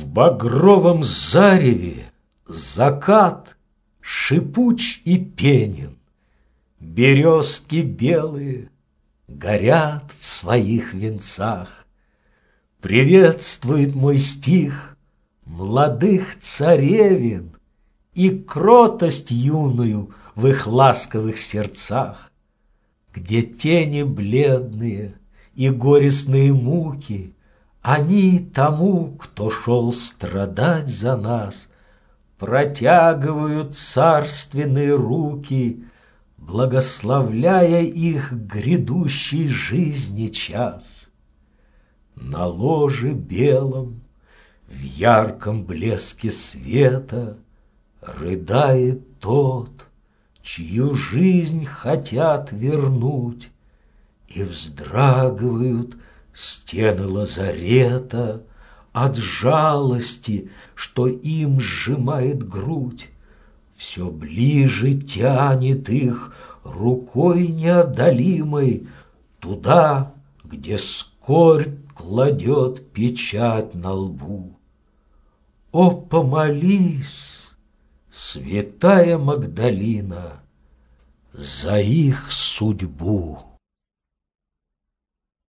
В багровом зареве закат шипуч и пенен, березки белые горят в своих венцах. Приветствует мой стих молодых царевин и кротость юную в их ласковых сердцах, где тени бледные и горестные муки они тому, кто шел страдать за нас, протягивают царственные руки, благословляя их грядущей жизни час. На ложе белом, в ярком блеске света, рыдает тот, чью жизнь хотят вернуть, и вздрагивают стены лазарета от жалости, что им сжимает грудь. Все ближе тянет их рукой неодолимой туда, где скорбь кладет печать на лбу. О, помолись, святая Магдалина, за их судьбу!